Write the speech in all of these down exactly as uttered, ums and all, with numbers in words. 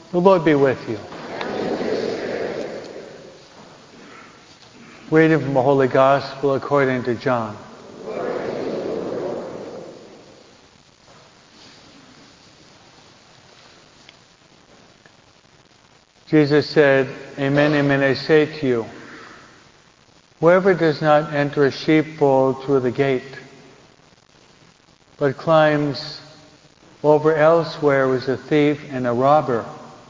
The Lord be with you. Reading from the Holy Gospel according to John. Jesus said, "Amen, amen, I say to you, whoever does not enter a sheepfold through the gate, but climbs over elsewhere is a thief and a robber.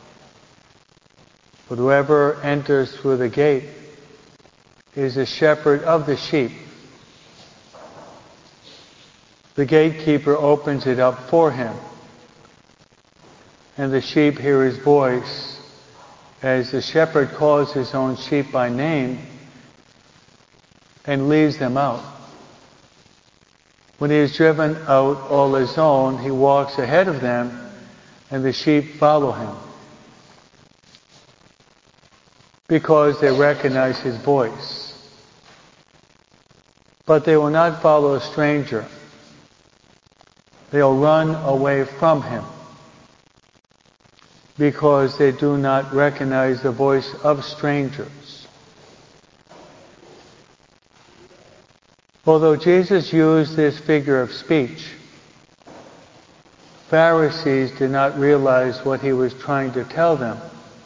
But whoever enters through the gate is a shepherd of the sheep. The gatekeeper opens it up for him, and the sheep hear his voice. As the shepherd calls his own sheep by name and leads them out. When he has driven out all his own, he walks ahead of them, and the sheep follow him, because they recognize his voice. But they will not follow a stranger. They'll run away from him, because they do not recognize the voice of strangers." Although Jesus used this figure of speech, Pharisees did not realize what he was trying to tell them.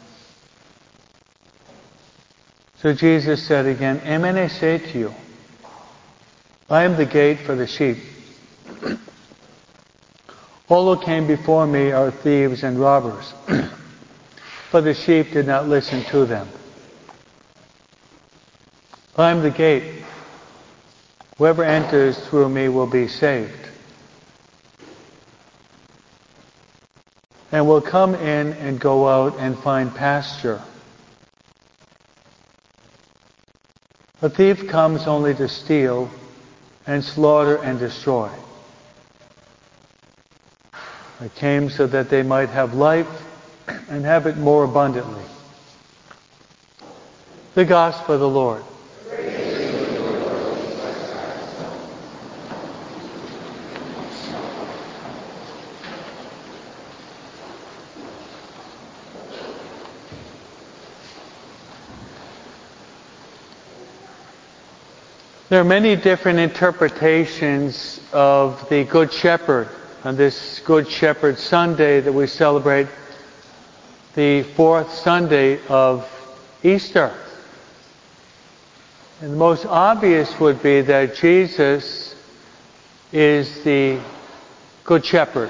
So Jesus said again, "Amen, I say to you, I am the gate for the sheep. All who came before me are thieves and robbers, but the sheep did not listen to them. I am the gate. Whoever enters through me will be saved, and will come in and go out and find pasture. A thief comes only to steal and slaughter and destroy. I came so that they might have life and have it more abundantly." The Gospel of the Lord. There are many different interpretations of the Good Shepherd on this Good Shepherd Sunday that we celebrate, the fourth Sunday of Easter. And the most obvious would be that Jesus is the Good Shepherd,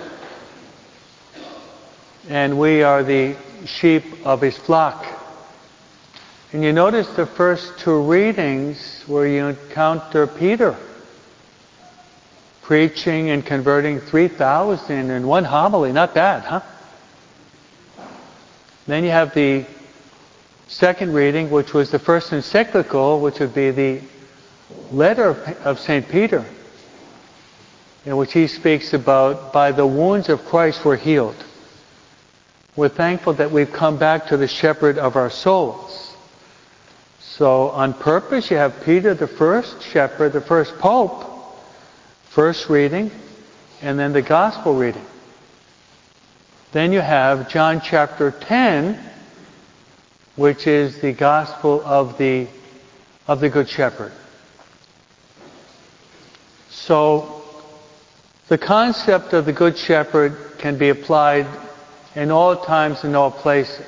and we are the sheep of his flock. And you notice the first two readings where you encounter Peter preaching and converting three thousand in one homily. Not bad, huh? Then you have the second reading, which was the first encyclical, which would be the letter of Saint Peter, in which he speaks about, by the wounds of Christ we're healed. We're thankful that we've come back to the shepherd of our souls. So on purpose, you have Peter, the first shepherd, the first pope, first reading, and then the gospel reading. Then you have John chapter ten, which is the gospel of the of the Good Shepherd. So the concept of the Good Shepherd can be applied in all times and all places.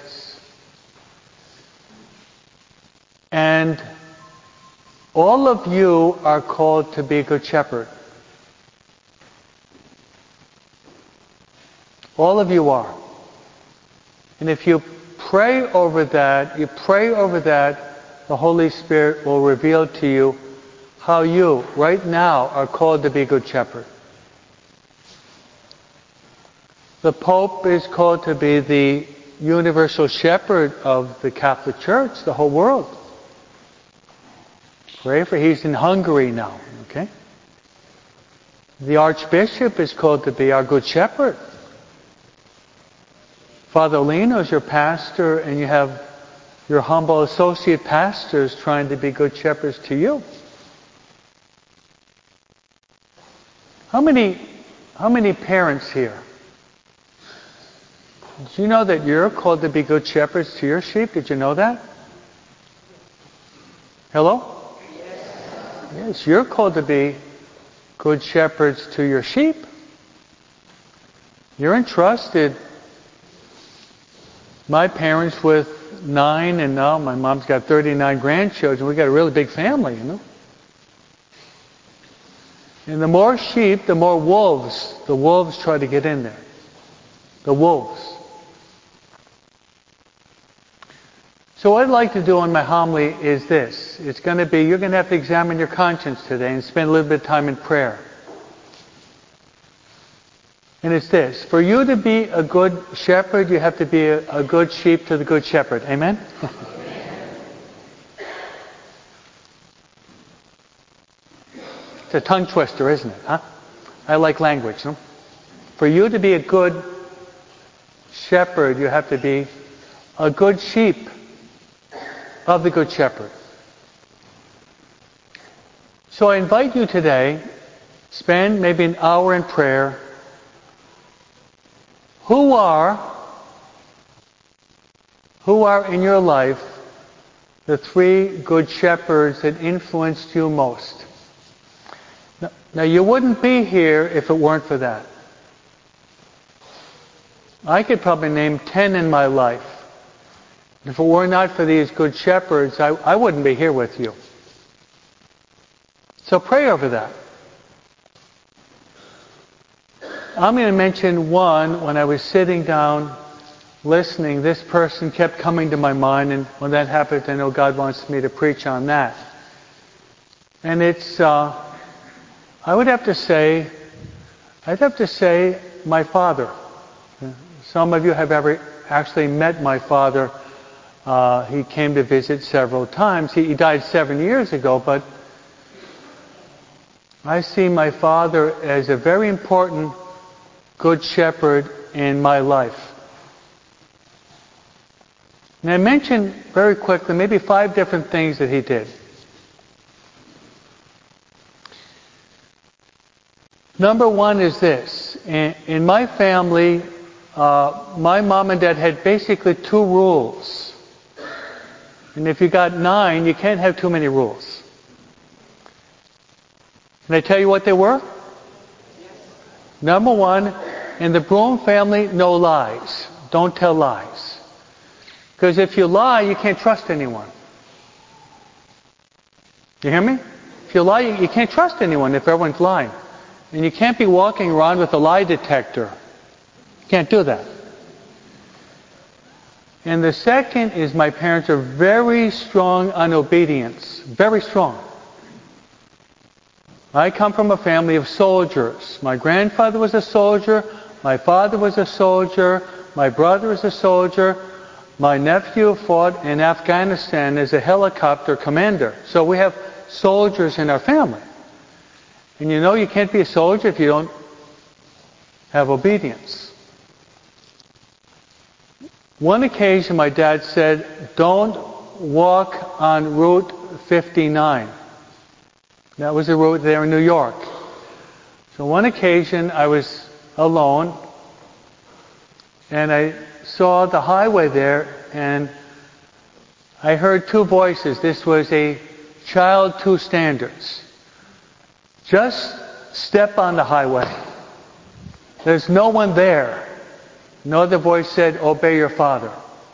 And all of you are called to be a good shepherd. All of you are. And if you pray over that, you pray over that, the Holy Spirit will reveal to you how you, right now, are called to be a good shepherd. The Pope is called to be the universal shepherd of the Catholic Church, the whole world. Pray for, he's in Hungary now, okay? The Archbishop is called to be our good shepherd. Father Lino is your pastor, and you have your humble associate pastors trying to be good shepherds to you. How many, how many parents here Did you know that you're called to be good shepherds to your sheep? Did you know that? Hello? Yes. Yes, you're called to be good shepherds to your sheep. You're entrusted. My parents with nine, and now my mom's got thirty-nine grandchildren. We got a really big family, you know. And the more sheep, the more wolves. The wolves try to get in there. The wolves. So what I'd like to do on my homily is this. It's going to be, you're going to have to examine your conscience today and spend a little bit of time in prayer. And it's this. For you to be a good shepherd, you have to be a, a good sheep to the good shepherd. Amen? It's a tongue twister, isn't it? Huh? I like language. No? For you to be a good shepherd, you have to be a good sheep of the good shepherd. So I invite you today, spend maybe an hour in prayer. Who are, who are in your life the three good shepherds that influenced you most? Now, now you wouldn't be here if it weren't for that. I could probably name ten in my life. If it were not for these good shepherds, I, I wouldn't be here with you. So pray over that. I'm going to mention one. When I was sitting down listening, this person kept coming to my mind, and when that happens, I know God wants me to preach on that. And it's, uh, I would have to say, I'd have to say my father. Some of you have ever actually met my father. Uh, he came to visit several times. He, he died seven years ago, but I see my father as a very important good shepherd in my life. And I mentioned very quickly maybe five different things that he did. Number one is this. In, in my family, uh, my mom and dad had basically two rules. And if you got nine, you can't have too many rules. Can I tell you what they were? Number one, in the Broom family, no lies. Don't tell lies. Because if you lie, you can't trust anyone. You hear me? If you lie, you, you can't trust anyone if everyone's lying. And you can't be walking around with a lie detector. You can't do that. And the second is my parents are very strong on obedience. Very strong. I come from a family of soldiers. My grandfather was a soldier. My father was a soldier. My brother is a soldier. My nephew fought in Afghanistan as a helicopter commander. So we have soldiers in our family. And you know you can't be a soldier if you don't have obedience. One occasion my dad said, don't walk on Route fifty-nine. That was a route there in New York. So one occasion I was alone and I saw the highway there and I heard two voices. This was a child two standards. Just step on the highway. There's no one there. No other voice said, obey your father.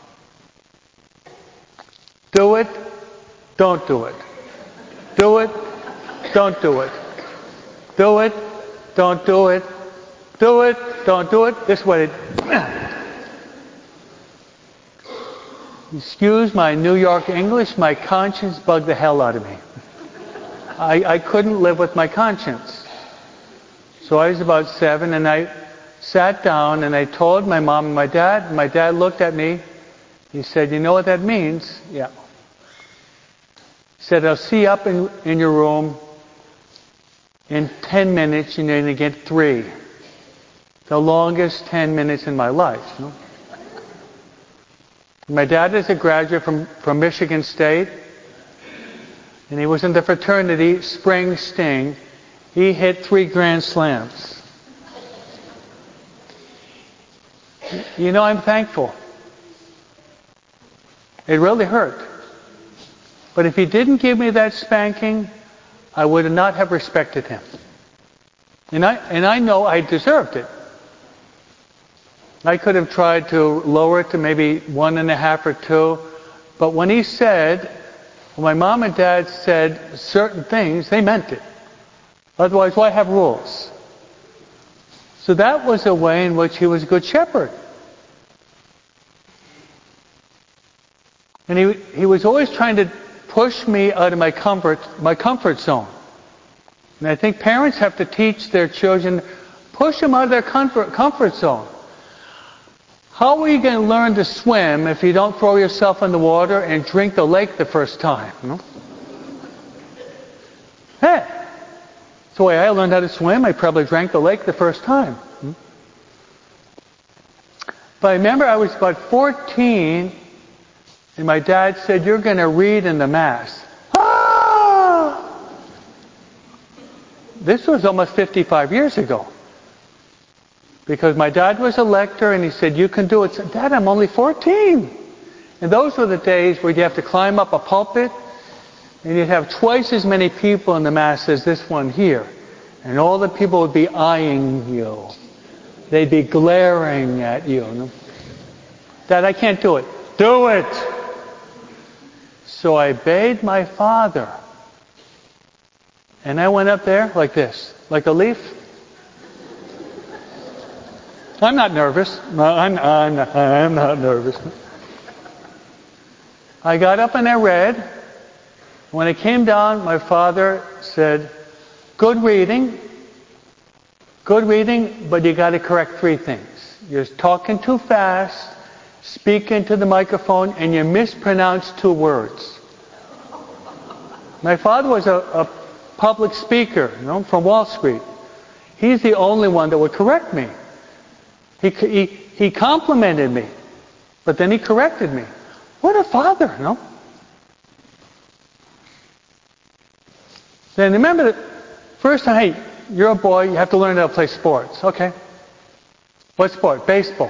Do it, don't do it. Do it, don't do it. Do it, don't do it. Do it, don't do it. This way. Excuse my New York English, my conscience bugged the hell out of me. I, I couldn't live with my conscience. So I was about seven and I sat down and I told my mom and my dad. My dad looked at me. He said, you know what that means? Yeah. He said, I'll see you up in, in your room in ten minutes and you're going to get three. The longest ten minutes in my life. You know? My dad is a graduate from, from Michigan State. And he was in the fraternity Spring Sting. He hit three grand slams. You know, I'm thankful. It really hurt. But if he didn't give me that spanking, I would not have respected him. And I, and I know I deserved it. I could have tried to lower it to maybe one and a half or two. But when he said, when my mom and dad said certain things, they meant it. Otherwise, why have rules? So that was a way in which he was a good shepherd. And he he was always trying to push me out of my comfort my comfort zone. And I think parents have to teach their children, push them out of their comfort comfort zone. How are you going to learn to swim if you don't throw yourself in the water and drink the lake the first time? You know? Hey, that's the way I learned how to swim. I probably drank the lake the first time. But I remember I was about fourteen, and my dad said, "You're going to read in the Mass." Ah! This was almost fifty-five years ago. Because my dad was a lector, and he said, "You can do it." I said, "Dad, I'm only fourteen." And those were the days where you have to climb up a pulpit, and you'd have twice as many people in the Mass as this one here. And all the people would be eyeing you. They'd be glaring at you. "Dad, I can't do it." "Do it!" So I obeyed my father. And I went up there like this, like a leaf. I'm not nervous. I'm, I'm, not, I'm not nervous. I got up and I read. When I came down, my father said, "Good reading. Good reading, but you got to correct three things. You're talking too fast, speaking to the microphone, and you mispronounced two words." My father was a, a public speaker, you know, from Wall Street. He's the only one that would correct me. He, he, he complimented me, but then he corrected me. What a father, you know? Then remember the first time, hey, you're a boy, you have to learn how to play sports. Okay. What sport? Baseball.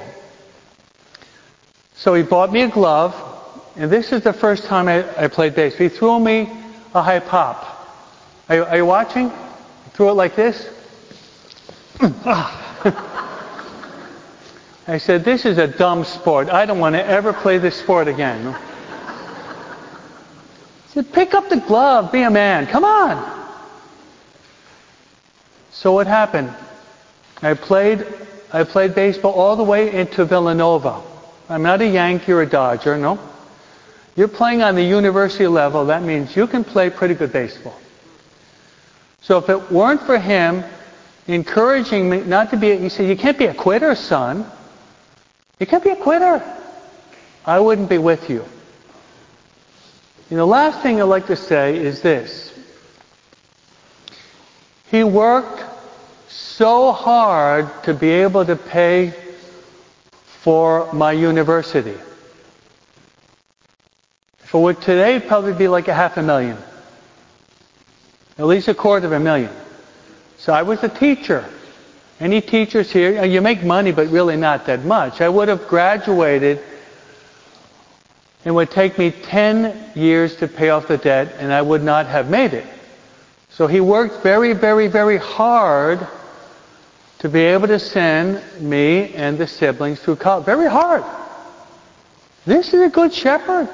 So he bought me a glove, and this is the first time I, I played baseball. He threw me a high pop. Are you, are you watching? He threw it like this. I said, "This is a dumb sport. I don't want to ever play this sport again." He said, "Pick up the glove. Be a man. Come on." So what happened? I played I played baseball all the way into Villanova. I'm not a Yankee or a Dodger, no. You're playing on the university level. That means you can play pretty good baseball. So if it weren't for him encouraging me not to be, he said, "You can't be a quitter, son. You can't be a quitter. I wouldn't be with you." And the last thing I'd like to say is this. He worked so hard to be able to pay for my university. For what today would probably be like a half a million. At least a quarter of a million. So I was a teacher. Any teachers here, you make money, but really not that much. I would have graduated. It would take me ten years to pay off the debt, and I would not have made it. So he worked very, very, very hard to be able to send me and the siblings through college. Very hard. This is a good shepherd.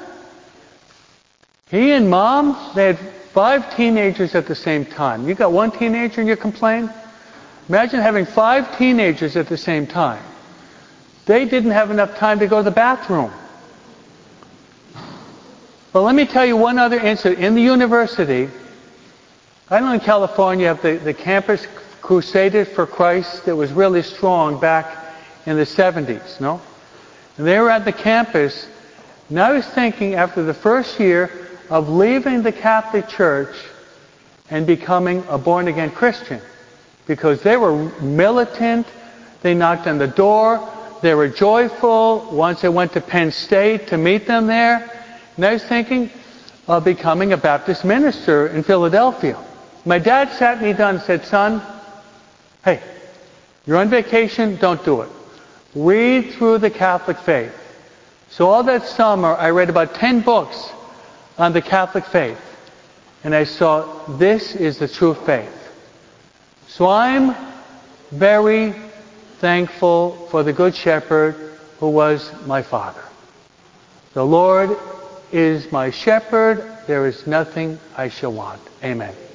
He and Mom, they had five teenagers at the same time. You got one teenager and you complain? Imagine having five teenagers at the same time. They didn't have enough time to go to the bathroom. But let me tell you one other incident. In the university, I know in California, you have the, the Campus Crusaders for Christ that was really strong back in the seventies, no? And they were at the campus, and I was thinking after the first year of leaving the Catholic Church and becoming a born-again Christian. Because they were militant, they knocked on the door, they were joyful. Once I went to Penn State to meet them there, and I was thinking of becoming a Baptist minister in Philadelphia. My dad sat me down and said, "Son, hey, you're on vacation, don't do it. read through the Catholic faith. So all that summer, I read about ten books on the Catholic faith. And I saw this is the true faith. So I'm very thankful for the Good Shepherd who was my father. The Lord is my shepherd. There is nothing I shall want. Amen.